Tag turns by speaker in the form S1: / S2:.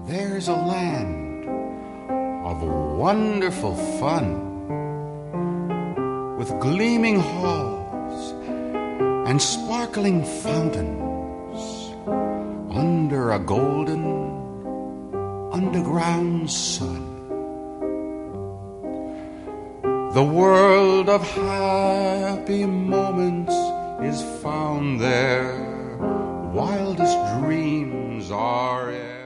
S1: there's a land of wonderful fun, with gleaming halls and sparkling fountains under a golden underground sun. The world of happy moments is found there, wildest dreams are